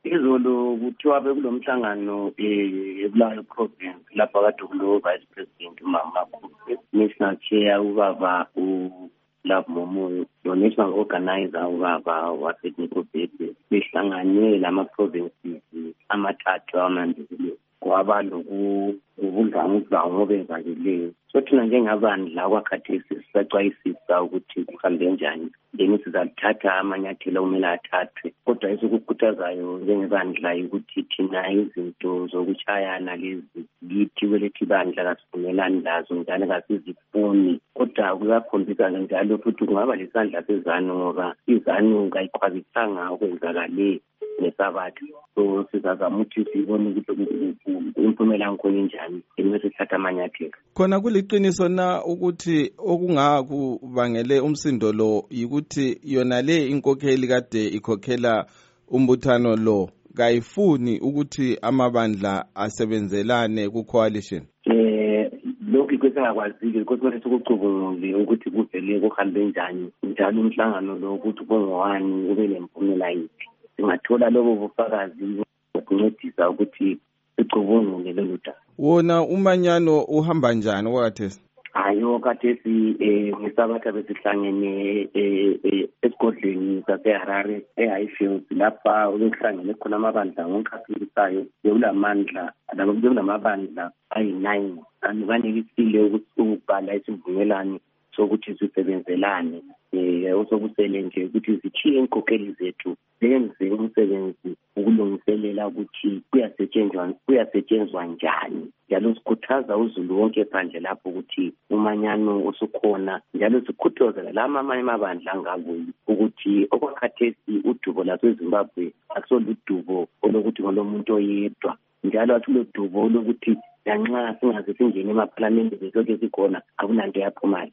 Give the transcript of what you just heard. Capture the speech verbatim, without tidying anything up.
izolo kuthiwa bekulomhlangano eBulawayo province lapha kade kulo vice president uMama Khuse, national chair ubaba uLove Momoyo, lo national organizer ubaba waseNikho Bhede, behlangane lama provinces amathathu amandezile kwaba lokuvungavanga obenzakeleyo. So thina njengabandla kwakhathesi sisacwayisisa ukuthi kuhambe njani, then sizathatha amanyathelo okumele athathwe. Kodwa esikukhuthazayo njengebandla ukuthi thina izinto zokuchayana lezi kithi kwelethi bandla kasivumelani lazo njalo kasizifuni, kodwa kuyakhombisa njalo futhi kungaba lesandla sezanu ngoba izanu kayikhwabisanga okwenzakale nesabatha. So sizazama ukuthi sibone ukuthi impumela ngikhona njani bese sithatha amanyathelo. Khona kuliqiniso na ukuthi okungakubangele umsindo lo yikuthi yona le inkokheli kade ikhokhela umbuthano lo kayifuni ukuthi amabandla asebenzelane ku coalition? Eh lokhu kwesingakwazi-ke kodwa sikucubungule ukuthi kuvele kuhambe njani njalo umhlangano lo ukuthi kungowani ube lempumela yiphi. Singathola lobo bufakazi ukuncedisa ukuthi sicubungule lolu daba. Wona umanyano uhamba njani kwakhathesi? Hayo khathesi eh ngesabatha besihlangene eh esigodlweni saseHarare eHighfield lapha ukuhlangene khona amabandla wonke aphilisayo bekulamandla labo bekulamabandla ayi nine anibanikisile ukubhala isivumelwano sokuthi sisebenzelane eh osokusele nje ukuthi zithiye inkokheli zethu zenze umsebenzi ukulungiselela ukuthi kuyasetshenzwa kuyasetshenzwa njani, njalo sikhuthaza uzulu wonke phandle lapho ukuthi umanyano usukhona, njalo sikhuthaza lama amanye amabandla angabuyi ukuthi okwakhathesi udubo laseZimbabwe akusoludubo olokuthi ngolomuntu oyedwa, njalo athulodubo olokuthi lanxa singaze singene emaphalamende besoke sikhona akunanto yaphumayo.